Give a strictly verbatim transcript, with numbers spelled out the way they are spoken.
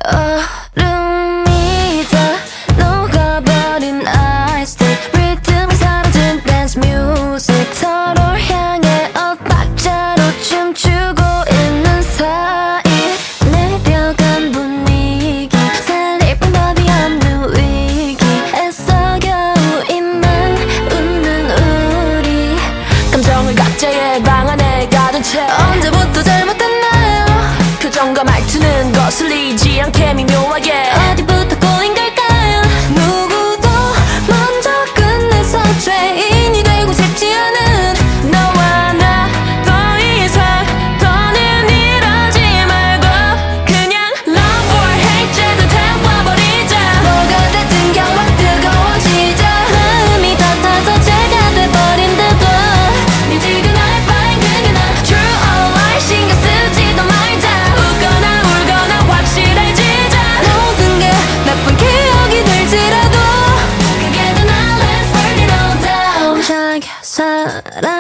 얼음이 다 녹아버린 아이스 리듬이 사라진 댄스 뮤직 서로 향해 엇박자로 춤추고 있는 사이 내려간 분위기 살릴 방법이 없는 위기 애써 겨우 입만 웃는 우리 감정을 각자의 방 안에 가둔 채 언제부터 잘못했나요? 표정과 말투는 거슬리지 않게 미묘하게 어디부터 꼬인 걸까요? 누구도 먼저 끝내서 죄인이 되고 싶지 않은 너와 나 더 이상 더는 이러지 말고 그냥 love or hate 쟤도 태워버리자 뭐가 됐든 겨우 뜨거워지자 마음이 닿아서 제가 돼버린데도 미지근할 바엔 그냥 true or lie 신경 쓰지도 말자 웃거나 울거나 확실해지자 모든 게 나쁜 기억이 될지라도 그게 더 나 let's burn it all down 잘 살아